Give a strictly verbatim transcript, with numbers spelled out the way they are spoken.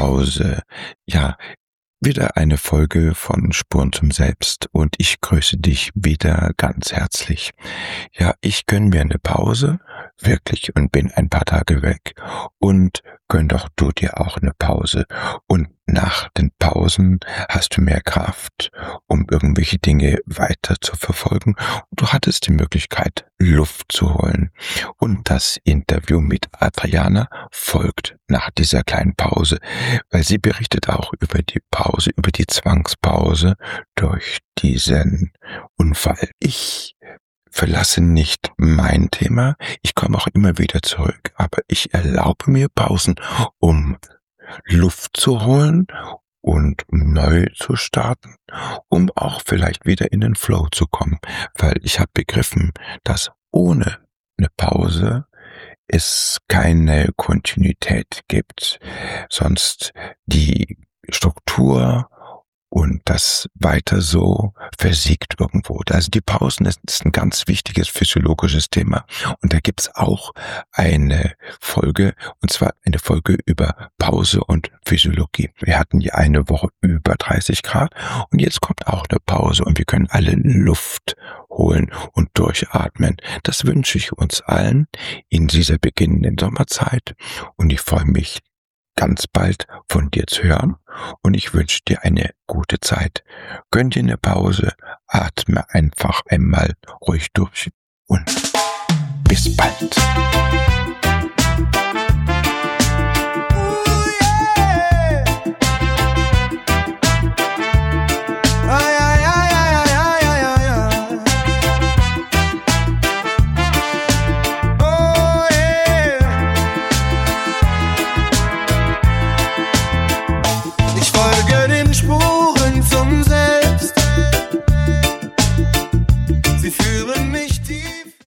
Pause. Ja, wieder eine Folge von Spuren zum Selbst und ich grüße dich wieder ganz herzlich. Ja, ich gönn mir eine Pause, wirklich, und bin ein paar Tage weg und gönn doch du dir auch eine Pause. Und nach den Pausen hast du mehr Kraft, um irgendwelche Dinge weiter zu verfolgen. Und du hattest die Möglichkeit, Luft zu holen. Und das Interview mit Adriana folgt nach dieser kleinen Pause, weil sie berichtet auch über die Pause, über die Zwangspause durch diesen Unfall. Ich verlasse nicht mein Thema, ich komme auch immer wieder zurück, aber ich erlaube mir Pausen, um Luft zu holen und um neu zu starten, um auch vielleicht wieder in den Flow zu kommen, weil ich habe begriffen, dass ohne eine Pause es keine Kontinuität gibt, sonst die Struktur und das weiter so versiegt irgendwo. Also die Pausen ist, ist ein ganz wichtiges physiologisches Thema. Und da gibt's auch eine Folge, und zwar eine Folge über Pause und Physiologie. Wir hatten ja eine Woche über dreißig Grad und jetzt kommt auch eine Pause und wir können alle Luft holen und durchatmen. Das wünsche ich uns allen in dieser beginnenden Sommerzeit und ich freue mich ganz bald von dir zu hören und ich wünsche dir eine gute Zeit. Gönn dir eine Pause, atme einfach einmal ruhig durch und